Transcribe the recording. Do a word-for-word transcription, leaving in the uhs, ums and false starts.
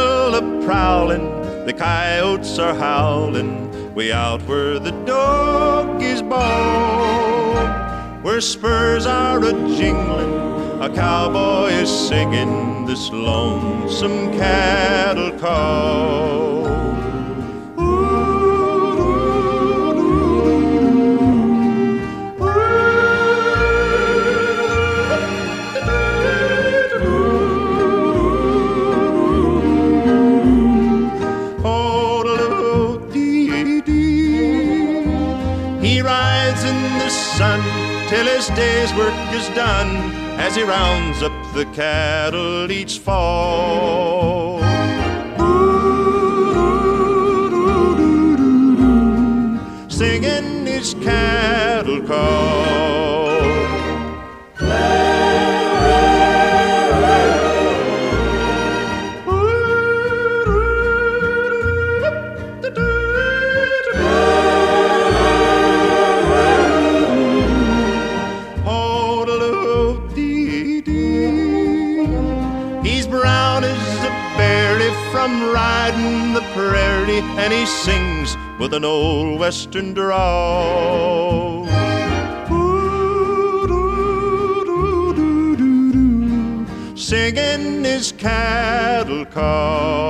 cattle a-prowling, the coyotes are howling, way out where the dog is bone. Where spurs are a-jingling, a cowboy is singing this lonesome cattle call. He rides in the sun till his day's work is done, as he rounds up the cattle each fall. Singing his cattle call. He's brown as a berry from riding the prairie, and he sings with an old western drawl. Singing his cattle call.